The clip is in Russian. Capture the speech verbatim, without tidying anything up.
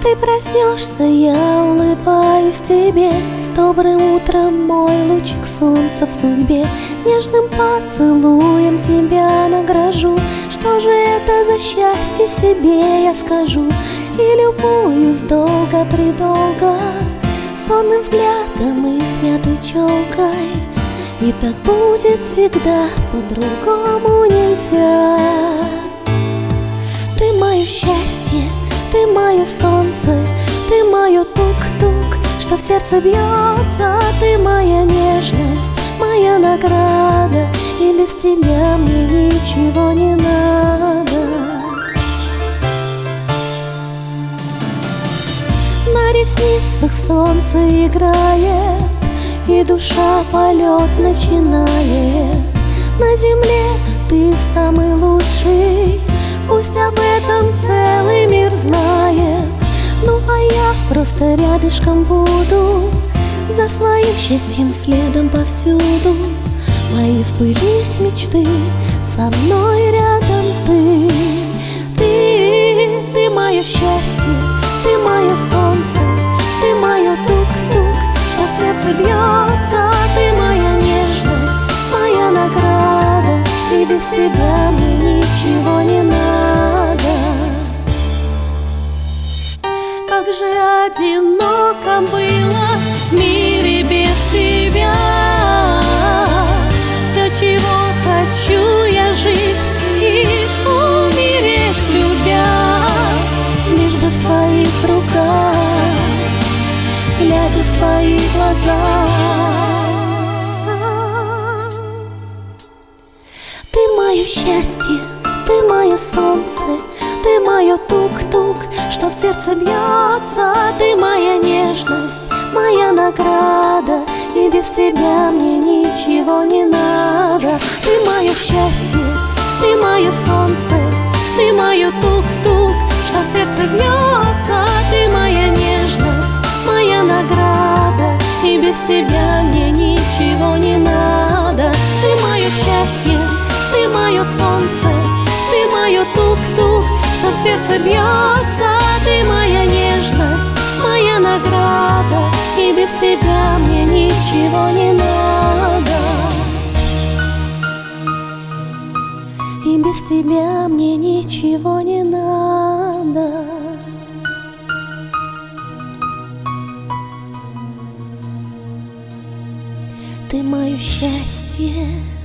ты проснешься, я улыбаюсь тебе. С добрым утром, мой лучик солнца в судьбе. Нежным поцелуем тебя награжу. Что же это за счастье, себе я скажу. И любуюсь долго-предолго сонным взглядом и смятой челкой. И так будет всегда, по-другому нельзя. Ты мое счастье, ты мое солнце, ты мое тук-тук, что в сердце бьется. Ты моя нежность, моя награда, и без тебя мне ничего не надо. На ресницах солнце играет, и душа полет начинает. На земле ты самый лучший, пусть об этом целый мир знает. Ну а я просто рядышком буду, за своим счастьем следом повсюду. Мои сбылись мечты, со мной рядом ты. Ты, ты мое счастье, ты мое солнце, ты мое тук-тук, что в сердце бьется. Ты моя нежность, моя награда, и без тебя мне ничего не надо. Как же одиноко было в мире без тебя. Все, чего хочу я жить и умереть любя, лишь бы в твоих руках, глядя в твои глаза. Ты мое счастье, ты мое солнце, ты мое тук-тук, что в сердце бьется. Ты моя нежность, моя награда, и без тебя мне ничего не надо. Ты мое счастье, ты мое солнце, ты мое тук-тук, что в сердце бьется. Ты моя нежность, моя награда, и без тебя мне ничего не надо. Ты мое счастье, ты мое солнце, ты мое тук-тук, что в сердце бьется. Ты моя нежность, моя награда, и без тебя мне ничего не надо. И без тебя мне ничего не надо. Ты мое счастье.